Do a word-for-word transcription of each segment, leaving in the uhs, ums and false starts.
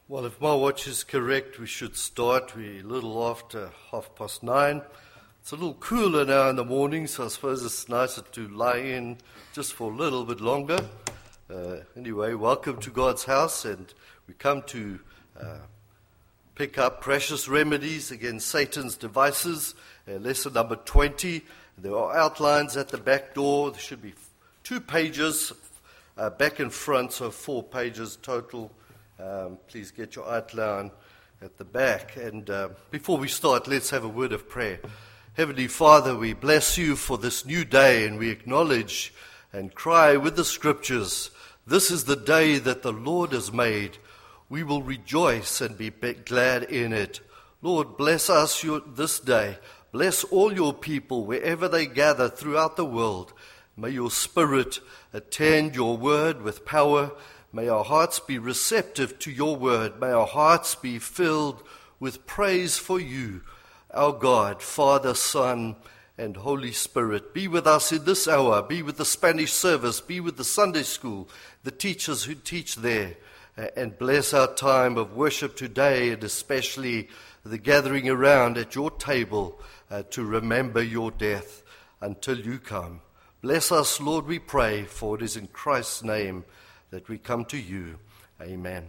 Well, if my watch is correct, we should start. We're a little after half past nine. It's a little cooler now in the morning, so I suppose it's nicer to lie in just for a little bit longer. Uh, anyway, welcome to God's house, and we come to uh, pick up precious remedies against Satan's devices, uh, lesson number twenty. There are outlines at the back door. There should be two pages uh, back and front, so four pages total. Um, please get your outline at the back. And uh, before we start, let's have a word of prayer. Heavenly Father, we bless you for this new day, and we acknowledge and cry with the scriptures, this is the day that the Lord has made. We will rejoice and be glad in it. Lord, bless us your, this day. Bless all your people wherever they gather throughout the world. May your Spirit attend your word with power. May our hearts be receptive to your word. May our hearts be filled with praise for you, our God, Father, Son, and Holy Spirit. Be with us in this hour. Be with the Spanish service. Be with the Sunday school, the teachers who teach there. And bless our time of worship today, and especially the gathering around at your table uh, to remember your death until you come. Bless us, Lord, we pray, for it is in Christ's name that we come to you. Amen.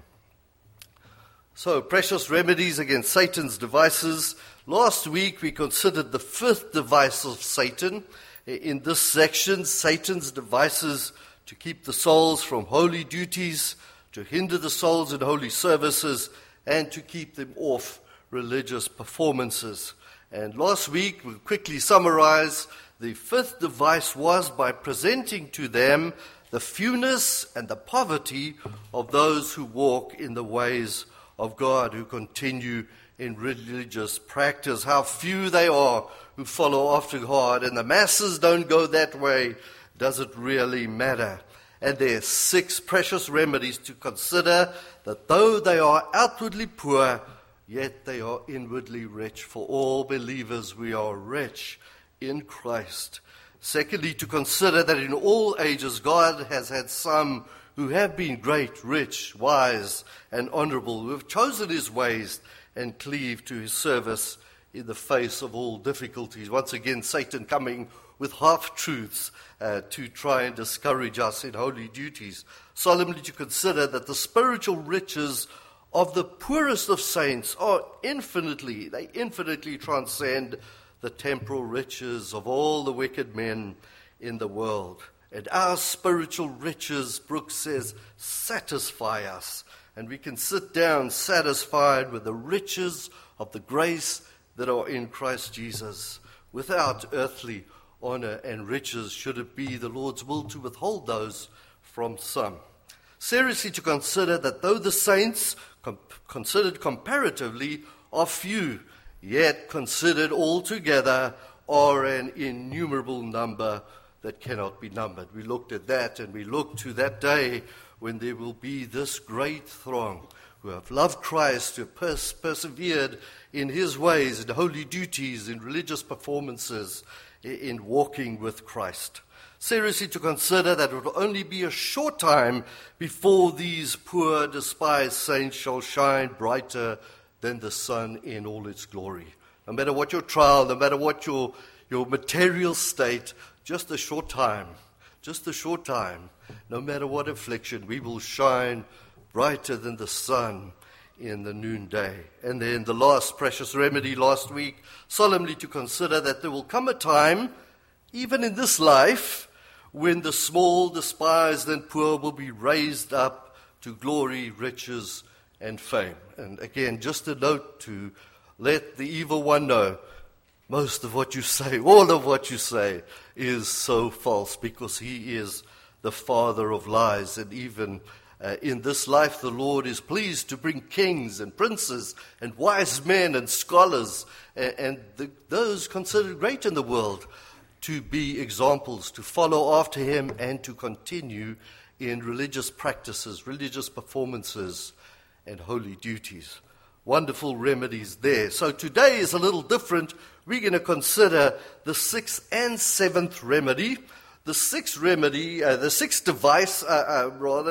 So, precious remedies against Satan's devices. Last week we considered the fifth device of Satan. In this section, Satan's devices to keep the souls from holy duties, to hinder the souls in holy services, and to keep them off religious performances. And last week, we'll quickly summarize, the fifth device was by presenting to them the fewness and the poverty of those who walk in the ways of God, who continue in religious practice. How few they are who follow after God, and the masses don't go that way. Does it really matter? And there are six precious remedies to consider, that though they are outwardly poor, yet they are inwardly rich. For all believers, we are rich in Christ. Secondly, to consider that in all ages God has had some who have been great, rich, wise, and honorable, who have chosen his ways and cleave to his service in the face of all difficulties. Once again, Satan coming with half-truths uh, to try and discourage us in holy duties. Solemnly to consider that the spiritual riches of the poorest of saints are infinitely, they infinitely transcend the temporal riches of all the wicked men in the world. And our spiritual riches, Brooks says, satisfy us. And we can sit down satisfied with the riches of the grace that are in Christ Jesus, without earthly honor and riches, should it be the Lord's will to withhold those from some. Seriously to consider that though the saints, com- considered comparatively, are few, yet considered altogether are an innumerable number that cannot be numbered. We looked at that, and we look to that day when there will be this great throng who have loved Christ, who have pers- persevered in his ways, in holy duties, in religious performances, in, in walking with Christ. Seriously to consider that it will only be a short time before these poor, despised saints shall shine brighter than the sun in all its glory. No matter what your trial, no matter what your, your material state, just a short time, just a short time, no matter what affliction, we will shine brighter than the sun in the noonday. And then the last precious remedy last week, solemnly to consider that there will come a time, even in this life, when the small, despised, and poor will be raised up to glory, riches, and fame. And again, just a note to let the evil one know, most of what you say, all of what you say, is so false, because he is the father of lies. And even uh, in this life, the Lord is pleased to bring kings and princes and wise men and scholars and, and the, those considered great in the world to be examples, to follow after him, and to continue in religious practices, religious performances, and holy duties. Wonderful remedies there. So today is a little different. We're going to consider the sixth and seventh remedy. The sixth remedy, uh, the sixth device, uh, uh, rather,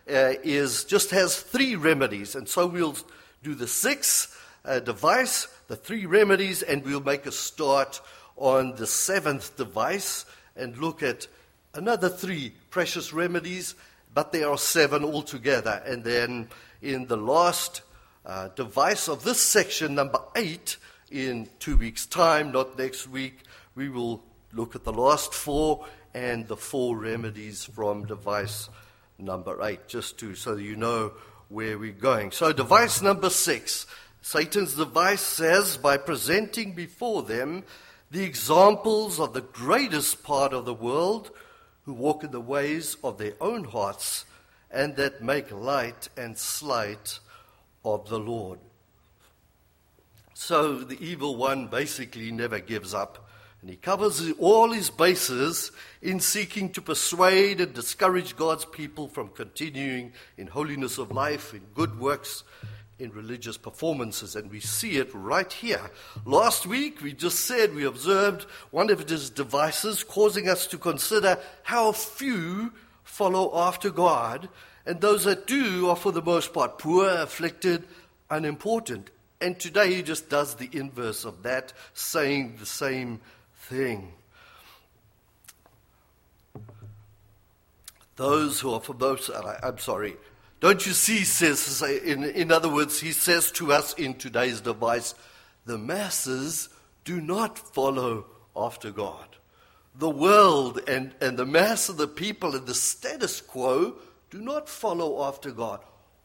uh, is just has three remedies. And so we'll do the sixth uh, device, the three remedies, and we'll make a start on the seventh device and look at another three precious remedies, but there are seven altogether. And then in the last uh, device of this section, number eight, in two weeks' time, not next week, we will look at the last four and the four remedies from device number eight, just to so you know where we're going. So device number six, Satan's device says, by presenting before them the examples of the greatest part of the world who walk in the ways of their own hearts and that make light and slight of the Lord. So the evil one basically never gives up, and he covers all his bases in seeking to persuade and discourage God's people from continuing in holiness of life, in good works, in religious performances, and we see it right here. Last week, we just said, we observed one of his devices causing us to consider how few follow after God, and those that do are for the most part poor, afflicted, unimportant. And today he just does the inverse of that, saying the same thing. Those who are for most, I'm sorry, don't you see, says, in, in other words, he says to us in today's device, the masses do not follow after God. The world and, and the mass of the people and the status quo do not follow after God.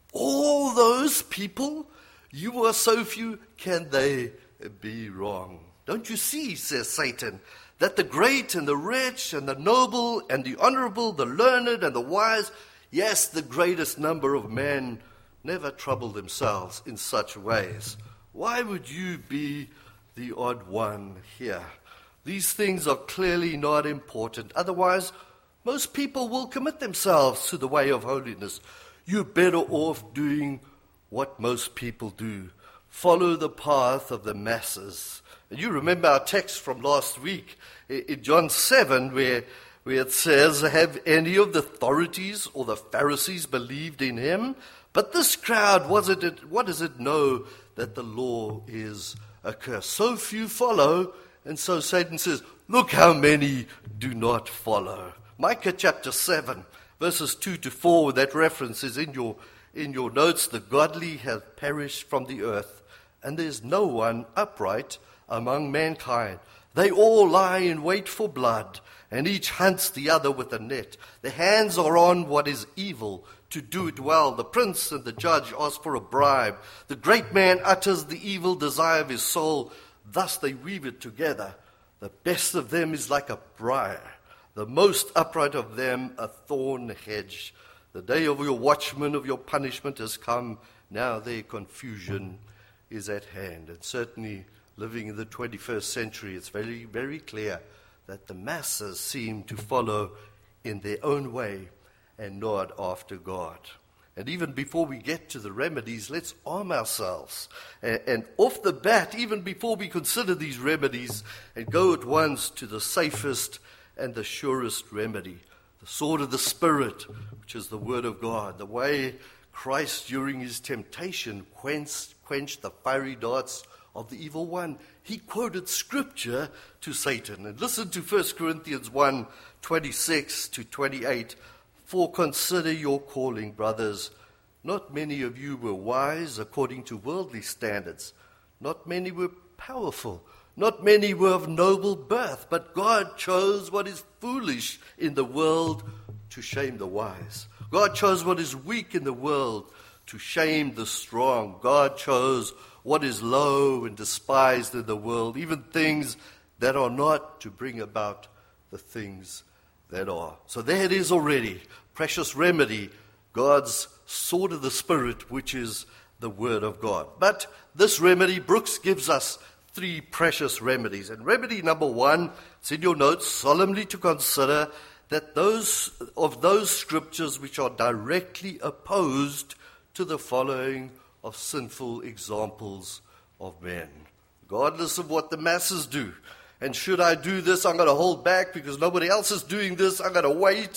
All those people, you are so few, can they be wrong? Don't you see, says Satan, that the great and the rich and the noble and the honorable, the learned and the wise, yes, the greatest number of men never trouble themselves in such ways. Why would you be the odd one here? These things are clearly not important. Otherwise, most people will commit themselves to the way of holiness. You're better off doing what most people do. Follow the path of the masses. And you remember our text from last week in John seven where, where it says, have any of the authorities or the Pharisees believed in him? But this crowd, was it, what does it know that the law is a curse? So few follow, and so Satan says, look how many do not follow. Micah chapter seven, verses two to four, that reference is in your In your notes, the godly have perished from the earth, and there's no one upright among mankind. They all lie in wait for blood, and each hunts the other with a net. Their hands are on what is evil, to do it well. The prince and the judge ask for a bribe. The great man utters the evil desire of his soul. Thus they weave it together. The best of them is like a briar, the most upright of them a thorn hedge. The day of your watchman, of your punishment has come. Now their confusion is at hand. And certainly living in the twenty-first century, it's very, very clear that the masses seem to follow in their own way and not after God. And even before we get to the remedies, let's arm ourselves. And, and off the bat, even before we consider these remedies, and go at once to the safest and the surest remedy. The sword of the Spirit, which is the Word of God. The way Christ, during his temptation, quenched, quenched the fiery darts of the evil one. He quoted Scripture to Satan. And listen to First Corinthians one, twenty-six to twenty-eight. For consider your calling, brothers. Not many of you were wise according to worldly standards. Not many were powerful. Not many were of noble birth, but God chose what is foolish in the world to shame the wise. God chose what is weak in the world to shame the strong. God chose what is low and despised in the world, even things that are not, to bring about the things that are. So there it is already. Precious remedy, God's sword of the Spirit, which is the Word of God. But this remedy, Brooks gives us three precious remedies. And remedy number one, it's in your notes, solemnly to consider that those of those scriptures which are directly opposed to the following of sinful examples of men, regardless of what the masses do. And should I do this, I'm going to hold back because nobody else is doing this. I'm going to wait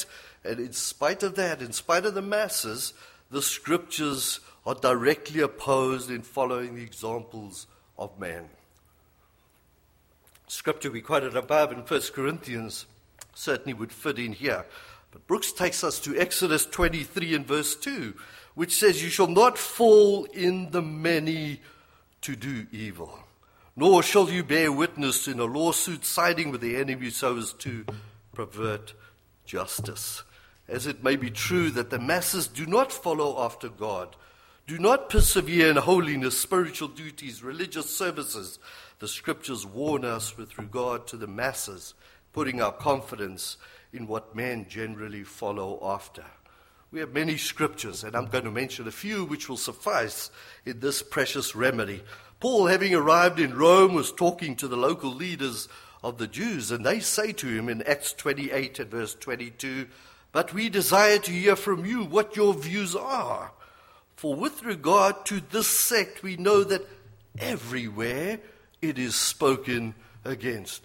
And in spite of that, in spite of the masses, the scriptures are directly opposed in following the examples of man. Scripture we quoted above in First Corinthians certainly would fit in here. But Brooks takes us to Exodus twenty-three and verse two, which says, "You shall not fall in the many to do evil, nor shall you bear witness in a lawsuit siding with the enemy so as to pervert justice." As it may be true that the masses do not follow after God, do not persevere in holiness, spiritual duties, religious services, the scriptures warn us with regard to the masses, putting our confidence in what men generally follow after. We have many scriptures, and I'm going to mention a few which will suffice in this precious remedy. Paul, having arrived in Rome, was talking to the local leaders of the Jews, and they say to him in Acts twenty-eight and verse twenty-two, "But we desire to hear from you what your views are. For with regard to this sect, we know that everywhere it is spoken against."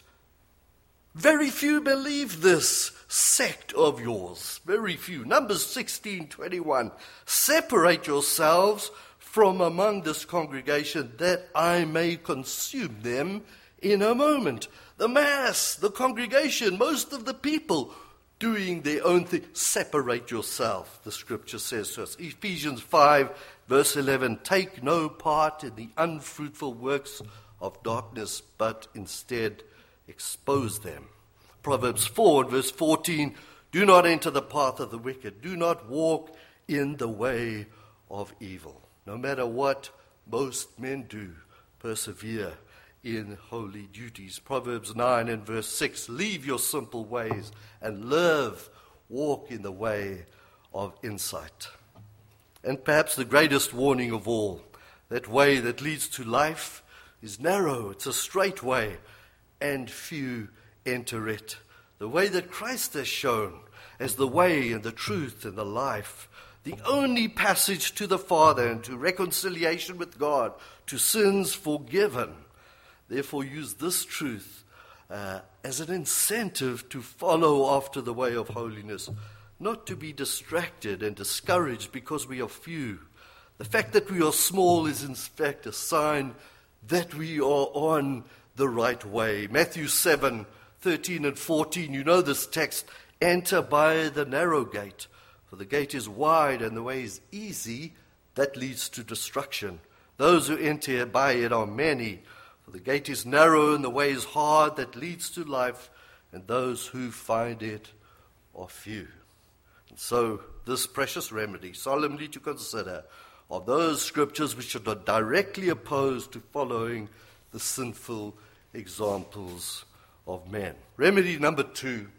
Very few believe this sect of yours. Very few. Numbers sixteen twenty-one. "Separate yourselves from among this congregation, that I may consume them in a moment." The mass, the congregation, most of the people doing their own thing. Separate yourself, the scripture says to us. Ephesians five, verse eleven, "Take no part in the unfruitful works of darkness, but instead expose them." Proverbs four, verse fourteen, "Do not enter the path of the wicked. Do not walk in the way of evil." No matter what most men do, persevere in holy duties. Proverbs nine and verse six, "Leave your simple ways and live, walk in the way of insight." And perhaps the greatest warning of all, that way that leads to life is narrow, it's a straight way, and few enter it. The way that Christ has shown as the way and the truth and the life, the only passage to the Father and to reconciliation with God, to sins forgiven. Therefore, use this truth uh, as an incentive to follow after the way of holiness, not to be distracted and discouraged because we are few. The fact that we are small is in fact a sign that we are on the right way. Matthew seven, thirteen and fourteen, you know this text, "Enter by the narrow gate, for the gate is wide and the way is easy that leads to destruction. Those who enter by it are many. For the gate is narrow and the way is hard that leads to life, and those who find it are few." And so this precious remedy, solemnly to consider, are those scriptures which are directly opposed to following the sinful examples of men. Remedy number two,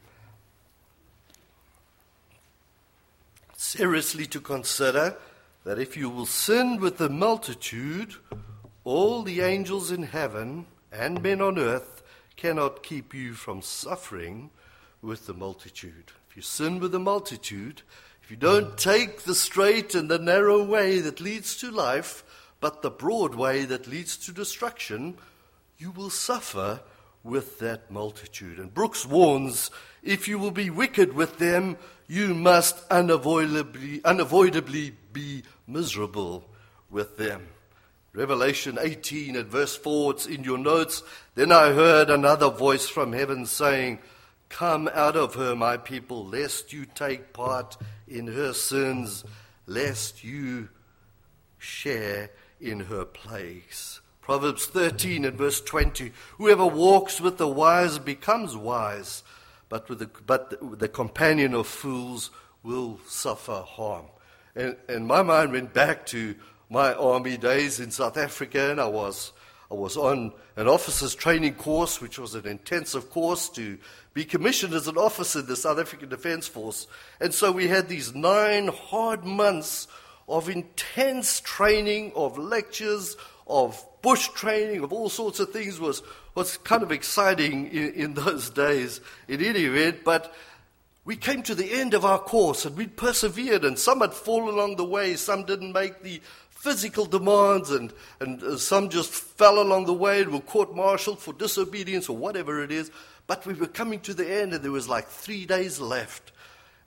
seriously to consider that if you will sin with the multitude, all the angels in heaven and men on earth cannot keep you from suffering with the multitude. If you sin with the multitude, if you don't take the straight and the narrow way that leads to life, but the broad way that leads to destruction, you will suffer with that multitude. And Brooks warns, if you will be wicked with them, you must unavoidably, unavoidably be miserable with them. Revelation eighteen and verse four, it's in your notes. "Then I heard another voice from heaven saying, 'Come out of her, my people, lest you take part in her sins, lest you share in her plagues.'" Proverbs thirteen and verse twenty, "Whoever walks with the wise becomes wise, but with the, but the, the companion of fools will suffer harm." And, and my mind went back to my army days in South Africa, and I was I was on an officer's training course, which was an intensive course to be commissioned as an officer in the South African Defence Force. And so we had these nine hard months of intense training, of lectures, of bush training, of all sorts of things. Was was kind of exciting in, in those days in any event, but we came to the end of our course and we persevered, and some had fallen along the way, some didn't make the physical demands, and, and uh, some just fell along the way and were court-martialed for disobedience or whatever it is. But we were coming to the end, and there was like three days left.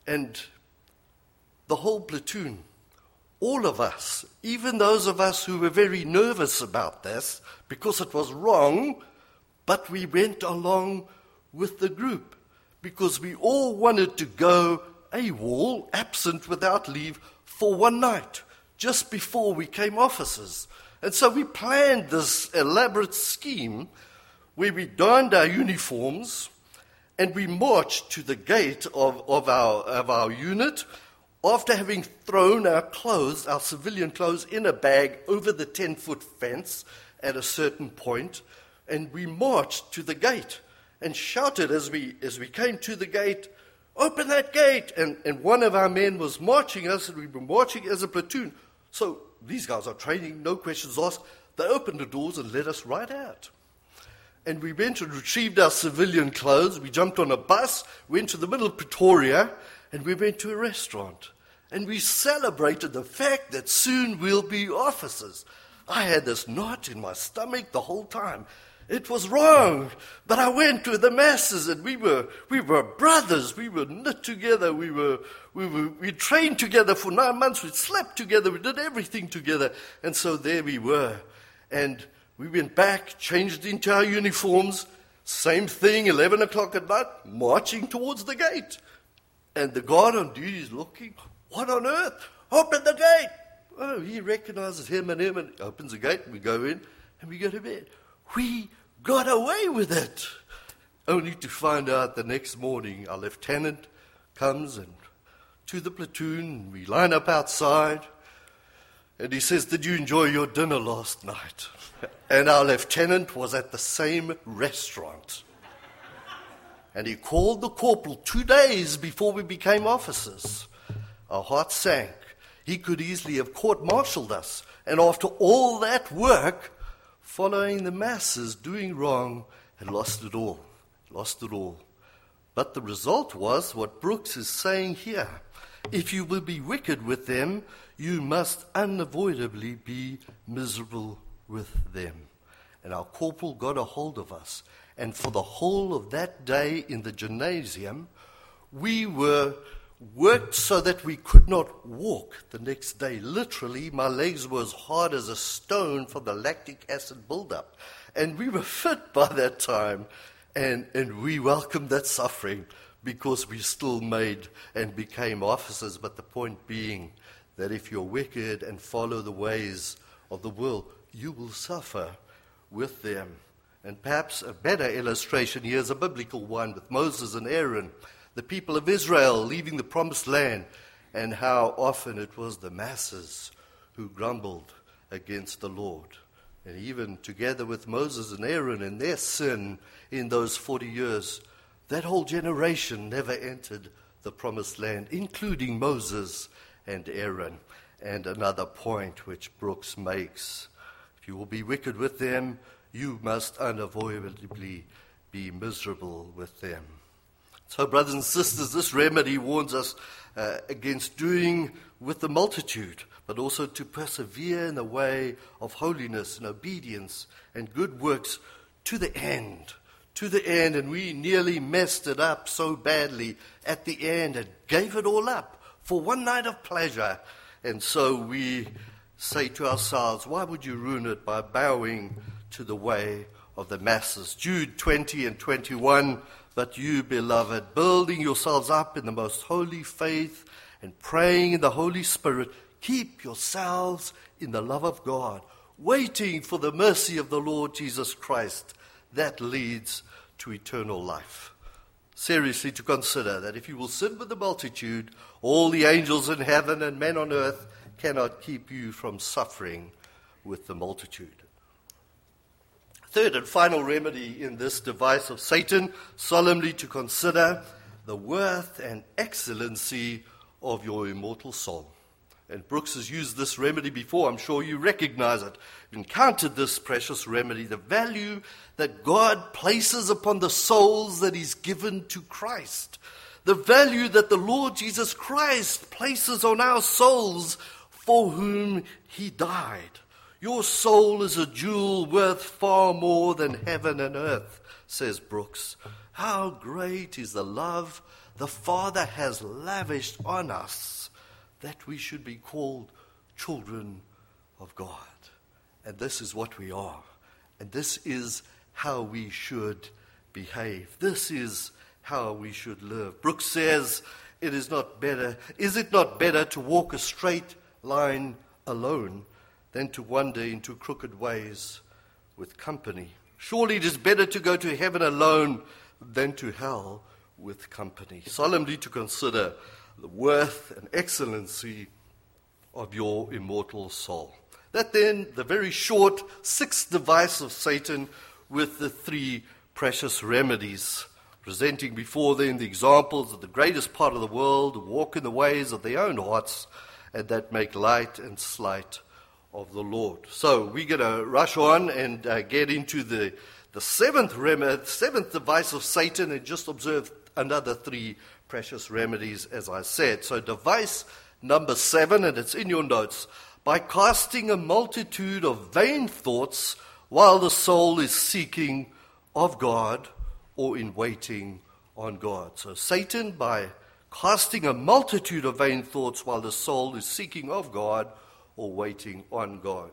And the whole platoon, all of us, even those of us who were very nervous about this, because it was wrong, but we went along with the group, because we all wanted to go AWOL, absent without leave, for one night, just before we came officers. And so we planned this elaborate scheme where we donned our uniforms and we marched to the gate of, of, our, of our unit after having thrown our clothes, our civilian clothes, in a bag over the ten-foot fence at a certain point, and we marched to the gate and shouted as we as we came to the gate, "Open that gate!" And, and one of our men was marching us, and we were marching as a platoon. So these guys are training, no questions asked. They opened the doors and let us right out. And we went and retrieved our civilian clothes. We jumped on a bus, went to the middle of Pretoria, and we went to a restaurant. And we celebrated the fact that soon we'll be officers. I had this knot in my stomach the whole time. It was wrong, but I went to the masses, and we were we were brothers. We were knit together. We were we were we trained together for nine months. We slept together. We did everything together, and so there we were. And we went back, changed into our uniforms. Same thing, eleven o'clock at night, marching towards the gate. And the guard on duty is looking. What on earth? Open the gate! Oh, he recognizes him and him, and opens the gate. And we go in, and we go to bed. We got away with it, only to find out the next morning our lieutenant comes and to the platoon. We line up outside, and he says, "Did you enjoy your dinner last night?" And our lieutenant was at the same restaurant. And he called the corporal two days before we became officers. Our hearts sank. He could easily have court-martialed us. And after all that work, following the masses, doing wrong, and lost it all, lost it all. But the result was what Brooks is saying here. If you will be wicked with them, you must unavoidably be miserable with them. And our corporal got a hold of us. And for the whole of that day in the gymnasium, we were worked so that we could not walk the next day. Literally, my legs were as hard as a stone from the lactic acid buildup. And we were fit by that time. And, and we welcomed that suffering because we still made and became officers. But the point being that if you're wicked and follow the ways of the world, you will suffer with them. And perhaps a better illustration here is a biblical one with Moses and Aaron, the people of Israel leaving the promised land, and how often it was the masses who grumbled against the Lord. And even together with Moses and Aaron and their sin in those forty years, that whole generation never entered the promised land, including Moses and Aaron. And another point which Brooks makes, if you will be wicked with them, you must unavoidably be miserable with them. So, brothers and sisters, this remedy warns us uh, against doing with the multitude, but also to persevere in the way of holiness and obedience and good works to the end, to the end. And we nearly messed it up so badly at the end and gave it all up for one night of pleasure. And so we say to ourselves, why would you ruin it by bowing to the way of the masses? Jude twenty and twenty-one, but you, beloved, building yourselves up in the most holy faith and praying in the Holy Spirit, keep yourselves in the love of God, waiting for the mercy of the Lord Jesus Christ that leads to eternal life. Seriously to consider that if you will sin with the multitude, all the angels in heaven and men on earth cannot keep you from suffering with the multitude. Third and final remedy in this device of Satan, solemnly to consider the worth and excellency of your immortal soul. And Brooks has used this remedy before. I'm sure you recognize it. You've encountered this precious remedy, the value that God places upon the souls that He's given to Christ. The value that the Lord Jesus Christ places on our souls for whom He died. Your soul is a jewel worth far more than heaven and earth, says Brooks. How great is the love the Father has lavished on us that we should be called children of God. And this is what we are. And this is how we should behave. This is how we should live. Brooks says, it is not better, is it not better to walk a straight line alone than to wander into crooked ways with company? Surely it is better to go to heaven alone than to hell with company. Solemnly to consider the worth and excellency of your immortal soul. That then, the very short sixth device of Satan with the three precious remedies, presenting before them the examples of the greatest part of the world who walk in the ways of their own hearts and that make light and slight of the Lord. So we're going to rush on and uh, get into the, the seventh remedy, seventh device of Satan, and just observe another three precious remedies, as I said. So device number seven, and it's in your notes: by casting a multitude of vain thoughts while the soul is seeking of God or in waiting on God. So Satan, by casting a multitude of vain thoughts while the soul is seeking of God or waiting on God.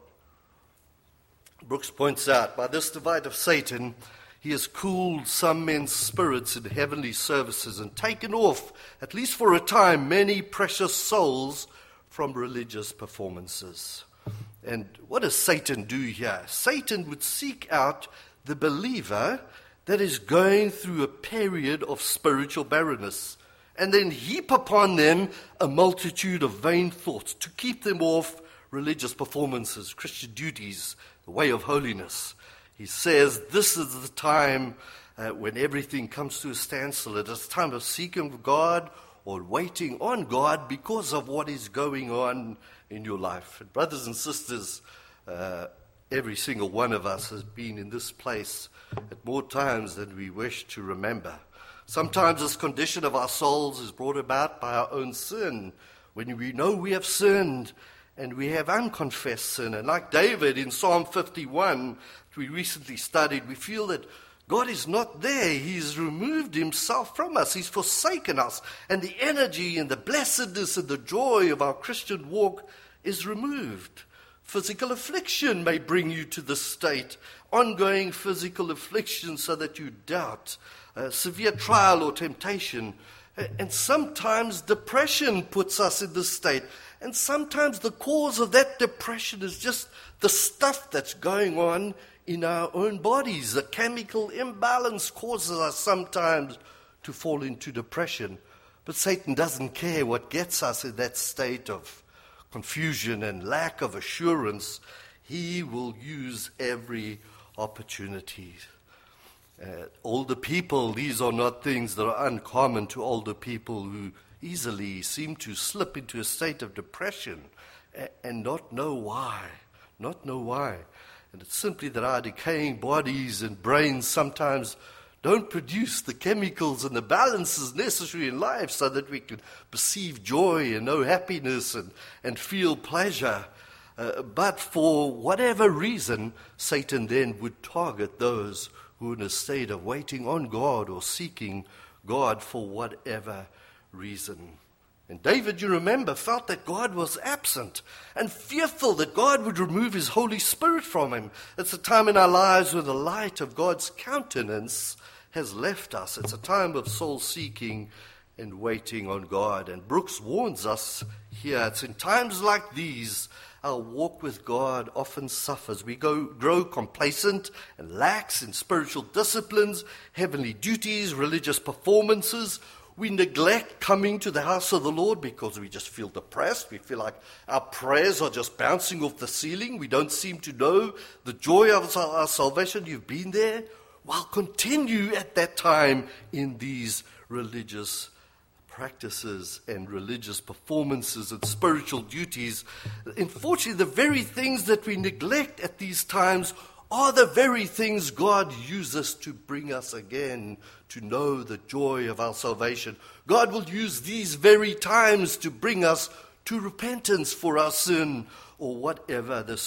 Brooks points out, by this device of Satan, he has cooled some men's spirits in heavenly services and taken off, at least for a time, many precious souls from religious performances. And what does Satan do here? Satan would seek out the believer that is going through a period of spiritual barrenness, and then heap upon them a multitude of vain thoughts to keep them off religious performances, Christian duties, the way of holiness. He says this is the time uh, when everything comes to a standstill. It is a time of seeking God or waiting on God because of what is going on in your life. And brothers and sisters, uh, every single one of us has been in this place at more times than we wish to remember. Sometimes this condition of our souls is brought about by our own sin, when we know we have sinned and we have unconfessed sin. And like David in Psalm fifty-one, that we recently studied, we feel that God is not there. He's removed himself from us. He's forsaken us. And the energy and the blessedness and the joy of our Christian walk is removed. Physical affliction may bring you to this state. Ongoing physical affliction so that you doubt. Uh, severe trial or temptation. Uh, and sometimes depression puts us in this state. And sometimes the cause of that depression is just the stuff that's going on in our own bodies. A chemical imbalance causes us sometimes to fall into depression. But Satan doesn't care what gets us in that state of confusion and lack of assurance. He will use every opportunity. Uh, older people, these are not things that are uncommon to older people who easily seem to slip into a state of depression and, and not know why. Not know why. And it's simply that our decaying bodies and brains sometimes don't produce the chemicals and the balances necessary in life so that we can perceive joy and know happiness and, and feel pleasure. Uh, but for whatever reason, Satan then would target those who are in a state of waiting on God or seeking God for whatever reason. And David, you remember, felt that God was absent and fearful that God would remove his Holy Spirit from him. It's a time in our lives when the light of God's countenance has left us. It's a time of soul seeking and waiting on God. And Brooks warns us here, it's in times like these our walk with God often suffers. We go, grow complacent and lax in spiritual disciplines, heavenly duties, religious performances. We neglect coming to the house of the Lord because we just feel depressed. We feel like our prayers are just bouncing off the ceiling. We don't seem to know the joy of our salvation. You've been there. Well, continue at that time in these religious practices and religious performances and spiritual duties. Unfortunately, the very things that we neglect at these times are the very things God uses to bring us again to know the joy of our salvation. God will use these very times to bring us to repentance for our sin or whatever the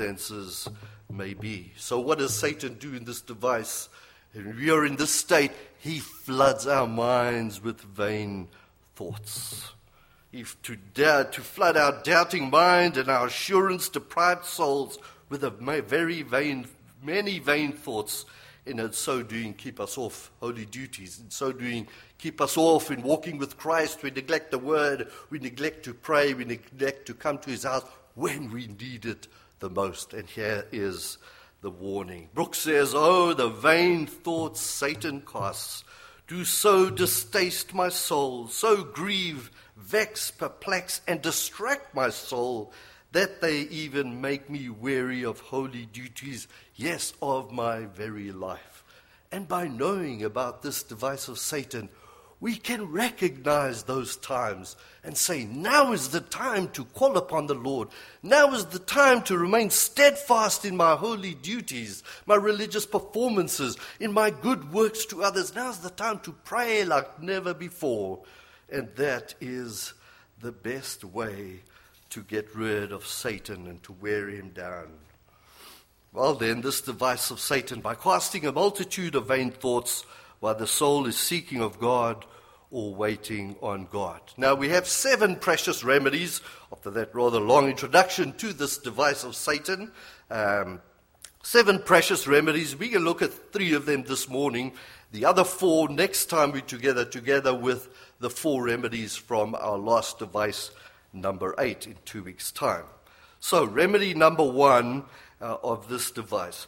circumstances may be. So what does Satan do in this device? And we are in this state. he floods our minds with vain thoughts. If to dare to flood our doubting mind and our assurance-deprived souls with a very vain, many vain thoughts, and in so doing keep us off holy duties. In so doing keep us off in walking with Christ. We neglect the word, we neglect to pray, we neglect to come to his house when we need it the most. And here is the warning. Brooks says, oh, the vain thoughts Satan casts do so distaste my soul, so grieve, vex, perplex, and distract my soul, that they even make me weary of holy duties, yes, of my very life. And by knowing about this device of Satan, we can recognize those times and say, now is the time to call upon the Lord. Now is the time to remain steadfast in my holy duties, my religious performances, in my good works to others. Now is the time to pray like never before. And that is the best way to get rid of Satan and to wear him down. Well then, this device of Satan, by casting a multitude of vain thoughts while the soul is seeking of God or waiting on God. Now we have seven precious remedies after that rather long introduction to this device of Satan. Um, seven precious remedies. We can look at three of them this morning. The other four next time we're together, together with the four remedies from our last device, number eight, in two weeks' time. So, remedy number one uh, of this device.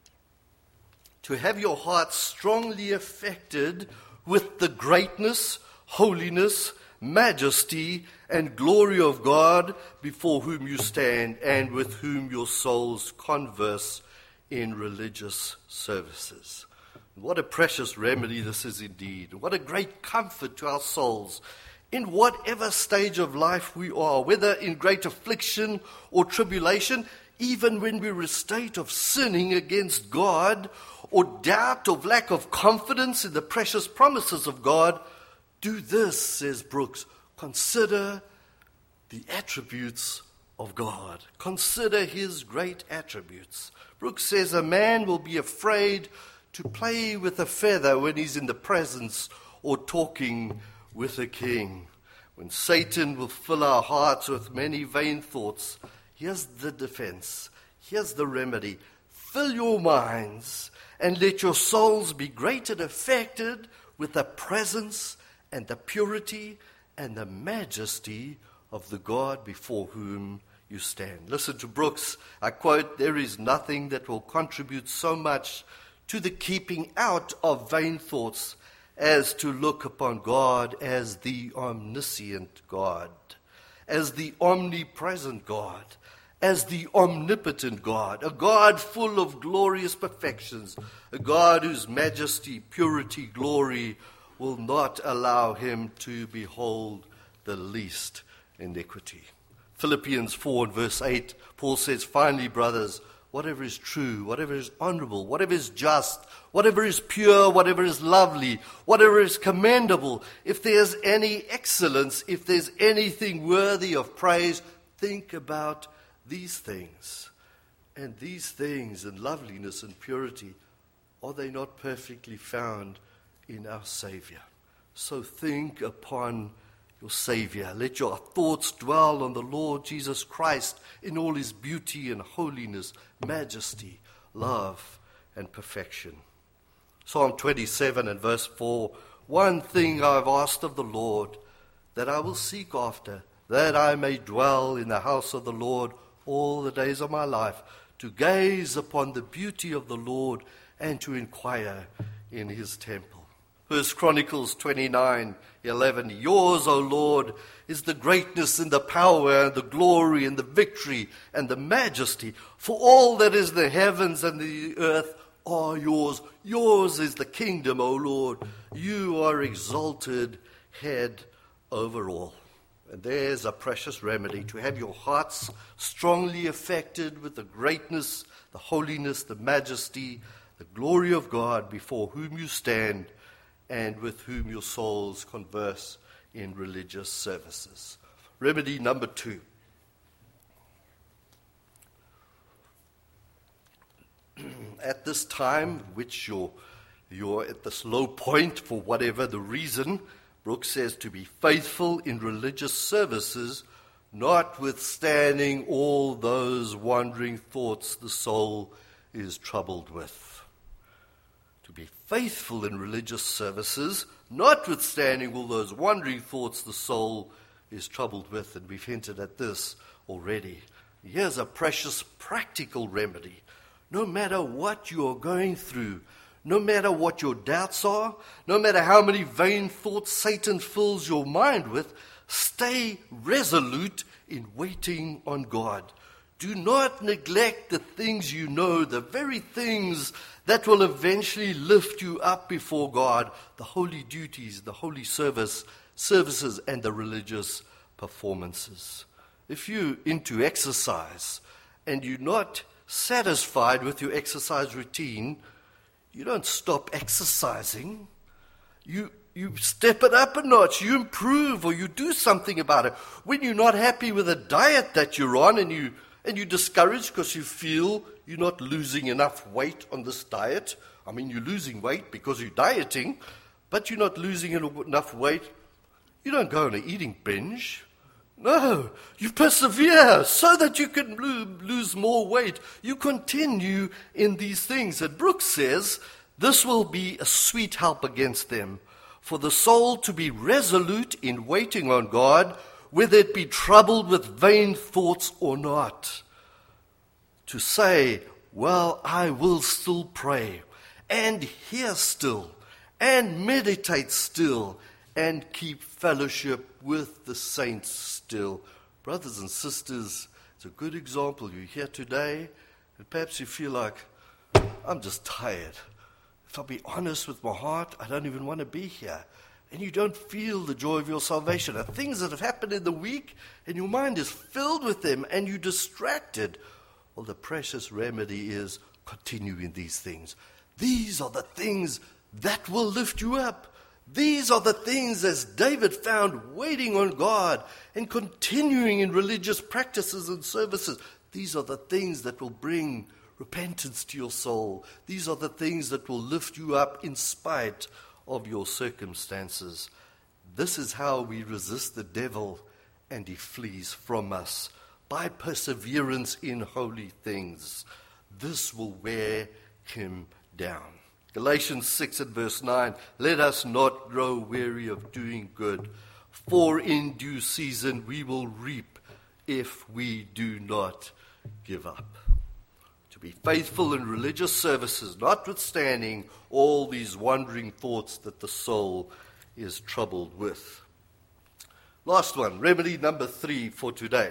To have your heart strongly affected with the greatness, holiness, majesty, and glory of God before whom you stand and with whom your souls converse in religious services. What a precious remedy this is indeed. What a great comfort to our souls. In whatever stage of life we are, whether in great affliction or tribulation, even when we're in a state of sinning against God, or doubt or lack of confidence in the precious promises of God, do this, says Brooks, consider the attributes of God. Consider his great attributes. Brooks says a man will be afraid to play with a feather when he's in the presence or talking with a king. When Satan will fill our hearts with many vain thoughts, here's the defense, here's the remedy. Fill your minds and let your souls be greatly affected with the presence and the purity and the majesty of the God before whom you stand. Listen to Brooks. I quote, there is nothing that will contribute so much to the keeping out of vain thoughts as to look upon God as the omniscient God, as the omnipresent God, as the omnipotent God, a God full of glorious perfections, a God whose majesty, purity, glory will not allow him to behold the least iniquity. Philippians four and verse eight, Paul says, finally, brothers, whatever is true, whatever is honorable, whatever is just, whatever is pure, whatever is lovely, whatever is commendable, if there's any excellence, if there's anything worthy of praise, think about these things. And these things and loveliness and purity, are they not perfectly found in our Savior? So think upon your Savior. Let your thoughts dwell on the Lord Jesus Christ in all his beauty and holiness, majesty, love, and perfection. Psalm twenty-seven and verse four, one thing I have asked of the Lord, that I will seek after, that I may dwell in the house of the Lord all the days of my life, to gaze upon the beauty of the Lord and to inquire in his temple. First Chronicles twenty-nine eleven, yours, O Lord, is the greatness and the power and the glory and the victory and the majesty, for all that is the heavens and the earth are yours. Yours is the kingdom, O Lord. You are exalted head over all. And there's a precious remedy, to have your hearts strongly affected with the greatness, the holiness, the majesty, the glory of God before whom you stand and with whom your souls converse in religious services. Remedy number two. At this time, which your you're at this low point for whatever the reason, Brooks says to be faithful in religious services, notwithstanding all those wandering thoughts the soul is troubled with. To be faithful in religious services, notwithstanding all those wandering thoughts the soul is troubled with. And we've hinted at this already. Here's a precious practical remedy. No matter what you are going through, no matter what your doubts are, no matter how many vain thoughts Satan fills your mind with, stay resolute in waiting on God. Do not neglect the things you know, the very things that will eventually lift you up before God, the holy duties, the holy service, services, and the religious performances. If you're into exercise and you're not satisfied with your exercise routine, you don't stop exercising. You you step it up a notch, you improve, or you do something about it. When you're not happy with a diet that you're on and, you, and you're discouraged because you feel you're not losing enough weight on this diet, I mean, you're losing weight because you're dieting, but you're not losing enough weight, you don't go on an eating binge. No, you persevere so that you can lo- lose more weight. You continue in these things. And Brooks says, this will be a sweet help against them. For the soul to be resolute in waiting on God, whether it be troubled with vain thoughts or not. To say, well, I will still pray, and hear still, and meditate still, and keep fellowship with the saints still. Brothers and sisters, it's a good example. You're here today, and perhaps you feel like, I'm just tired. If I'll be honest with my heart, I don't even want to be here. And you don't feel the joy of your salvation. And things that have happened in the week, and your mind is filled with them, and you're distracted. Well, the precious remedy is continue in these things. These are the things that will lift you up. These are the things, as David found, waiting on God and continuing in religious practices and services. These are the things that will bring repentance to your soul. These are the things that will lift you up in spite of your circumstances. This is how we resist the devil and he flees from us, by perseverance in holy things. This will wear him down. Galatians six and verse nine, let us not grow weary of doing good, for in due season we will reap if we do not give up. To be faithful in religious services, notwithstanding all these wandering thoughts that the soul is troubled with. Last one, remedy number three for today.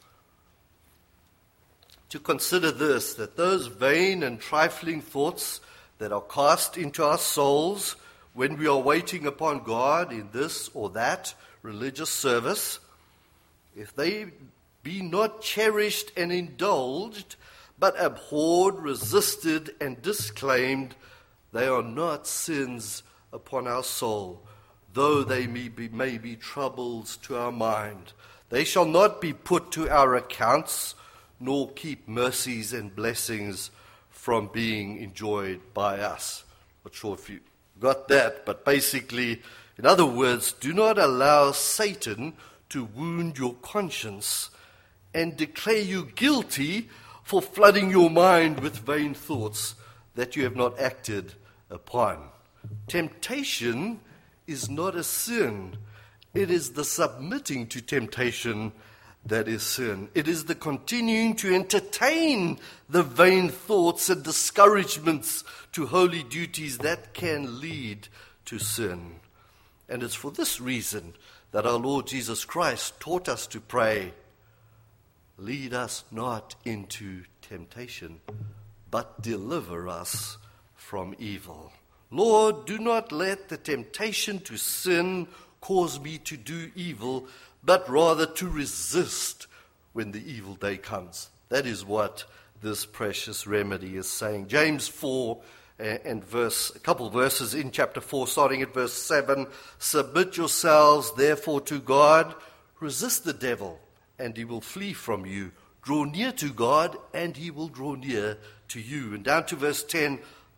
To consider this, that those vain and trifling thoughts that are cast into our souls when we are waiting upon God in this or that religious service, if they be not cherished and indulged, but abhorred, resisted, and disclaimed, they are not sins upon our soul, though they may be, may be troubles to our mind. They shall not be put to our accounts, nor keep mercies and blessings from being enjoyed by us. Not sure if you got that, but basically, in other words, do not allow Satan to wound your conscience and declare you guilty for flooding your mind with vain thoughts that you have not acted upon. Temptation is not a sin. It is the submitting to temptation that is sin. It is the continuing to entertain the vain thoughts and discouragements to holy duties that can lead to sin. And it's for this reason that our Lord Jesus Christ taught us to pray, lead us not into temptation, but deliver us from evil. Lord, do not let the temptation to sin cause me to do evil, but rather to resist when the evil day comes. That is what this precious remedy is saying. James four and verse, a couple verses in chapter four, starting at verse seven, submit yourselves therefore to God, resist the devil, and he will flee from you. Draw near to God, and he will draw near to you. And down to verse ten,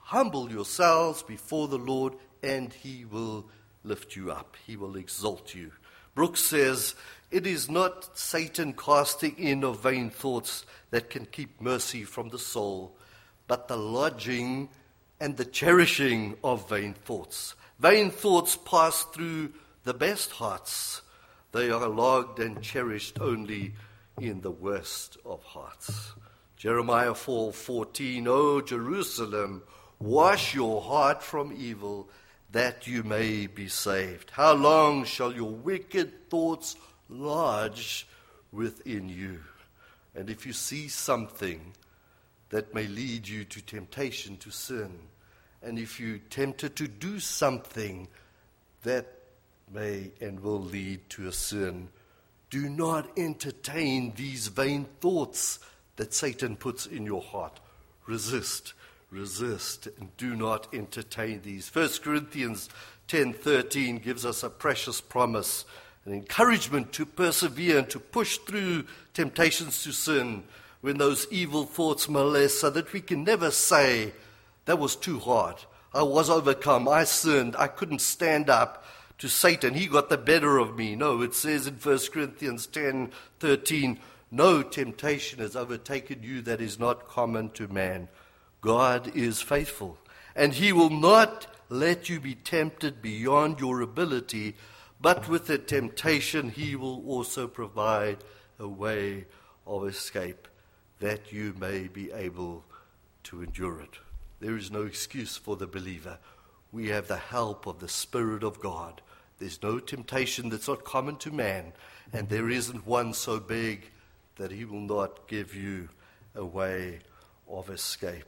Humble yourselves before the Lord, and he will lift you up. He will exalt you. Brooks says, it is not Satan casting in of vain thoughts that can keep mercy from the soul, but the lodging and the cherishing of vain thoughts. Vain thoughts pass through the best hearts. They are logged and cherished only in the worst of hearts. Jeremiah four fourteen, O Jerusalem, wash your heart from evil, that you may be saved. How long shall your wicked thoughts lodge within you? And if you see something that may lead you to temptation to sin, and if you're tempted to do something that may and will lead to a sin, do not entertain these vain thoughts that Satan puts in your heart. Resist. Resist and do not entertain these. First Corinthians ten thirteen gives us a precious promise, an encouragement to persevere and to push through temptations to sin when those evil thoughts molest, so that we can never say, that was too hard. I was overcome. I sinned. I couldn't stand up to Satan. He got the better of me. No, it says in First Corinthians ten thirteen, no temptation has overtaken you that is not common to man. God is faithful, and he will not let you be tempted beyond your ability, but with the temptation he will also provide a way of escape, that you may be able to endure it. There is no excuse for the believer. We have the help of the Spirit of God. There's no temptation that's not common to man, and there isn't one so big that he will not give you a way of escape.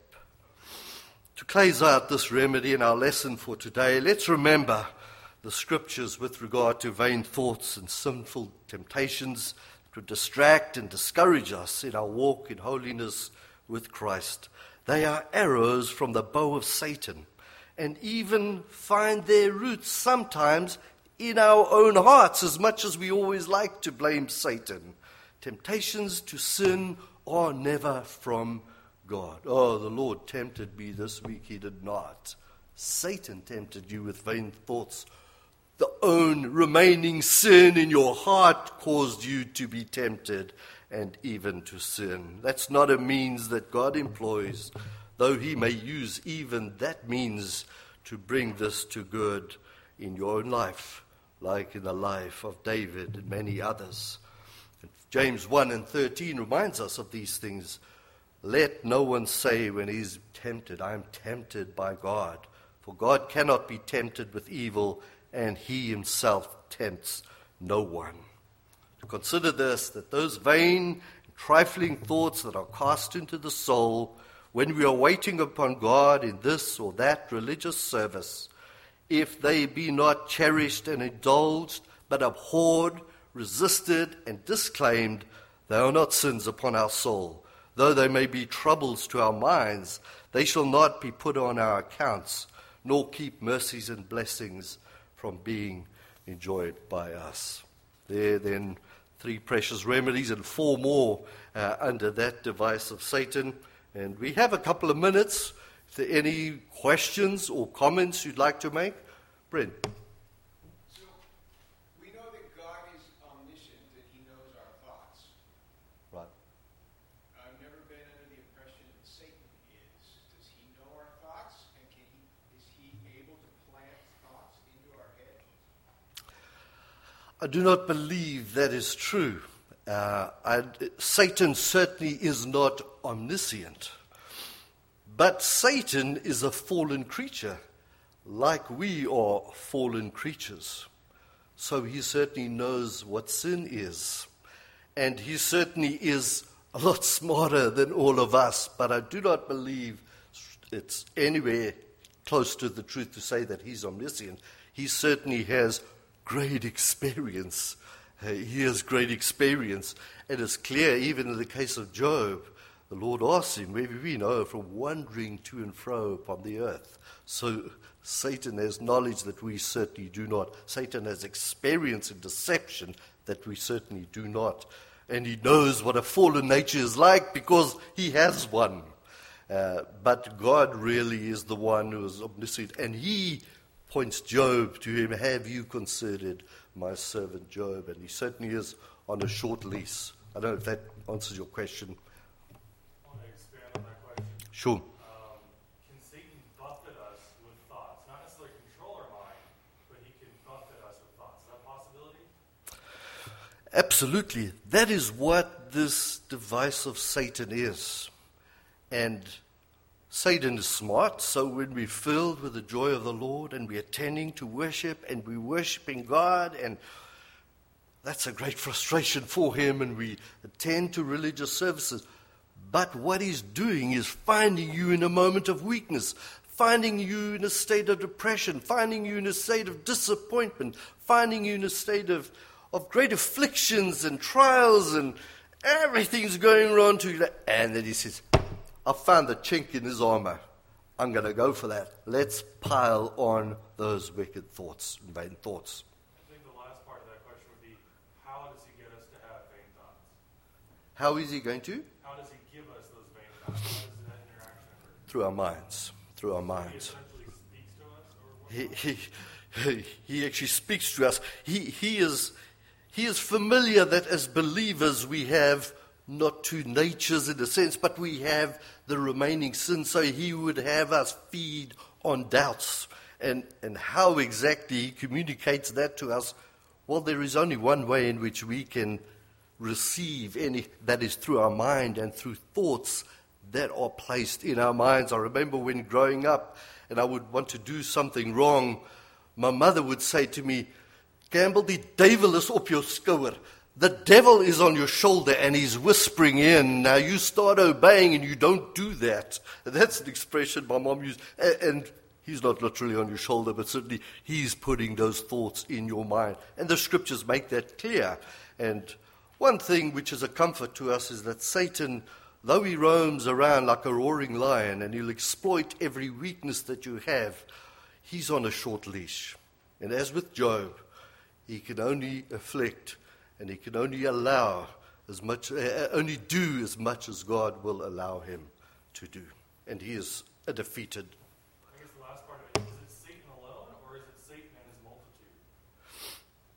To close out this remedy in our lesson for today, let's remember the scriptures with regard to vain thoughts and sinful temptations to distract and discourage us in our walk in holiness with Christ. They are arrows from the bow of Satan, and even find their roots sometimes in our own hearts, as much as we always like to blame Satan. Temptations to sin are never from God. Oh, the Lord tempted me this week. He did not. Satan tempted you with vain thoughts. The own remaining sin in your heart caused you to be tempted and even to sin. That's not a means that God employs, though he may use even that means to bring this to good in your own life, like in the life of David and many others. James one and thirteen reminds us of these things. Let no one say when he's tempted, I am tempted by God. For God cannot be tempted with evil, and he himself tempts no one. To consider this, that those vain, trifling thoughts that are cast into the soul when we are waiting upon God in this or that religious service, if they be not cherished and indulged, but abhorred, resisted, and disclaimed, they are not sins upon our soul. Though they may be troubles to our minds, they shall not be put on our accounts, nor keep mercies and blessings from being enjoyed by us. There then, three precious remedies and four more uh, under that device of Satan. And we have a couple of minutes. If there are any questions or comments you'd like to make, Brent. So, we know that God is omniscient and he knows our thoughts. Right. I've never been under the impression that Satan is. Does he know our thoughts? And can he, is he able to plant thoughts into our head? I do not believe that is true. Uh, I, Satan certainly is not omniscient. But Satan is a fallen creature, like we are fallen creatures. So he certainly knows what sin is. And he certainly is a lot smarter than all of us. But I do not believe it's anywhere close to the truth to say that he's omniscient. He certainly has great experience. Uh, he has great experience. And it's clear, even in the case of Job, the Lord asked him, where we know, from wandering to and fro upon the earth. So Satan has knowledge that we certainly do not. Satan has experience in deception that we certainly do not. And he knows what a fallen nature is like because he has one. Uh, but God really is the one who is omniscient. And he points Job to him, have you considered my servant Job? And he certainly is on a short lease. I don't know if that answers your question. I want to expand on that question. Sure. Um, can Satan buffet us with thoughts? Not necessarily control our mind, but he can buffet us with thoughts. Is that a possibility? Absolutely. That is what this device of Satan is. And Satan is smart, so when we're filled with the joy of the Lord and we're attending to worship and we're worshiping God, and that's a great frustration for him, and we attend to religious services. But what he's doing is finding you in a moment of weakness, finding you in a state of depression, finding you in a state of disappointment, finding you in a state of, of great afflictions and trials, and everything's going wrong to you. And then he says, I found the chink in his armor. I'm going to go for that. Let's pile on those wicked thoughts, vain thoughts. I think the last part of that question would be, how does he get us to have vain thoughts? How is he going to? How does he give us those vain thoughts? How does that interaction occur? Through our minds. Through our He minds. essentially speaks to us? Or what? He, he, he actually speaks to us. He, he, is, he is familiar that as believers we have not two natures in a sense, but we have the remaining sin, so he would have us feed on doubts. And, and how exactly he communicates that to us, well, there is only one way in which we can receive any, that is through our mind and through thoughts that are placed in our minds. I remember when growing up and I would want to do something wrong, my mother would say to me, Campbell, die duivel is op jou skouer. The devil is on your shoulder and he's whispering in. Now you start obeying and you don't do that. That's an expression my mom used. And he's not literally on your shoulder, but certainly he's putting those thoughts in your mind. And the scriptures make that clear. And one thing which is a comfort to us is that Satan, though he roams around like a roaring lion and he'll exploit every weakness that you have, he's on a short leash. And as with Job, he can only afflict and he can only allow as much, uh, only do as much as God will allow him to do. And he is a defeated. I guess the last part of it, is it Satan alone or is it Satan and his multitude?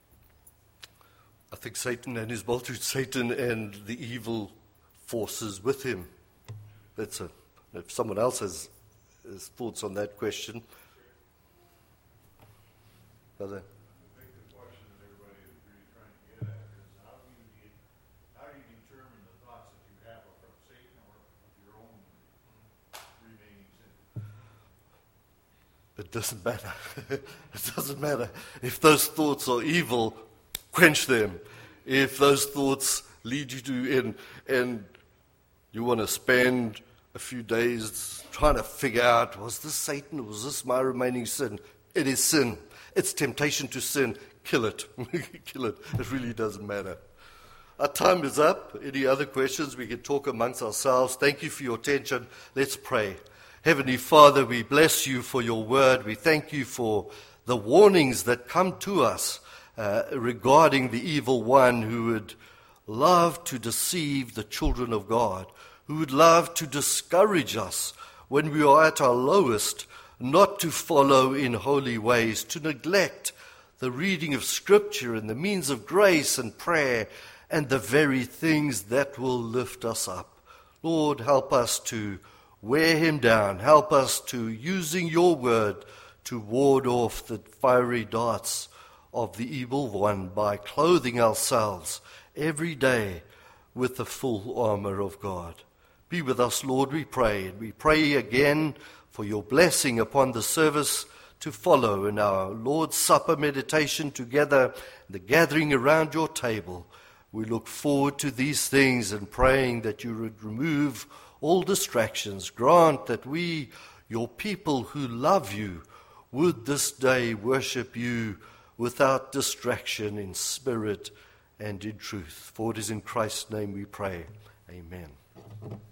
I think Satan and his multitude, Satan and the evil forces with him. That's a, if someone else has, has thoughts on that question. Brother? I think the question that everybody is really trying to get at is how do you de- how do you determine the thoughts that you have are from Satan or of your own remaining sin? It doesn't matter. It doesn't matter. If those thoughts are evil, quench them. If those thoughts lead you to in and you want to spend a few days trying to figure out, was this Satan or was this my remaining sin? It is sin. It's temptation to sin. Kill it. Kill it. It really doesn't matter. Our time is up. Any other questions? We can talk amongst ourselves. Thank you for your attention. Let's pray. Heavenly Father, we bless you for your word. We thank you for the warnings that come to us uh, regarding the evil one who would love to deceive the children of God, who would love to discourage us when we are at our lowest, not to follow in holy ways, to neglect the reading of Scripture and the means of grace and prayer and the very things that will lift us up. Lord, help us to wear him down. Help us to, using your word, to ward off the fiery darts of the evil one by clothing ourselves every day with the full armor of God. Be with us, Lord, we pray. And we pray again for your blessing upon the service to follow in our Lord's Supper meditation together, the gathering around your table. We look forward to these things and praying that you would remove all distractions. Grant that we, your people who love you, would this day worship you without distraction, in spirit and in truth. For it is in Christ's name we pray. Amen.